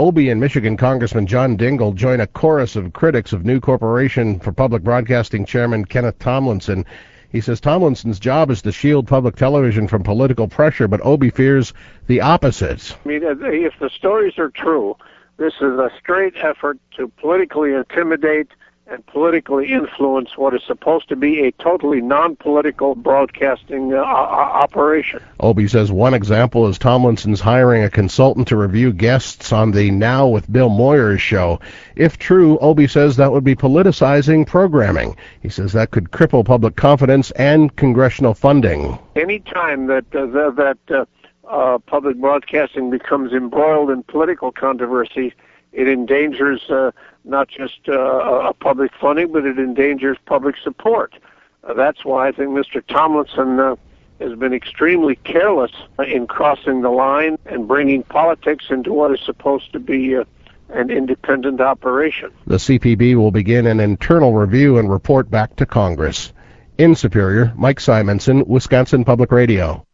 Obie and Michigan Congressman John Dingell join a chorus of critics of new Corporation for Public Broadcasting Chairman Kenneth Tomlinson. He says Tomlinson's job is to shield public television from political pressure, but Obie fears the opposite. I mean, if the stories are true, this is a straight effort to politically intimidate and politically influence what is supposed to be a totally non-political broadcasting operation. Obie says one example is Tomlinson's hiring a consultant to review guests on the Now with Bill Moyers show. If true, Obie says that would be politicizing programming. He says that could cripple public confidence and congressional funding. Any time that public broadcasting becomes embroiled in political controversy, it endangers not just public funding, but it endangers public support. That's why I think Mr. Tomlinson has been extremely careless in crossing the line and bringing politics into what is supposed to be an independent operation. The CPB will begin an internal review and report back to Congress. In Superior, Mike Simonson, Wisconsin Public Radio.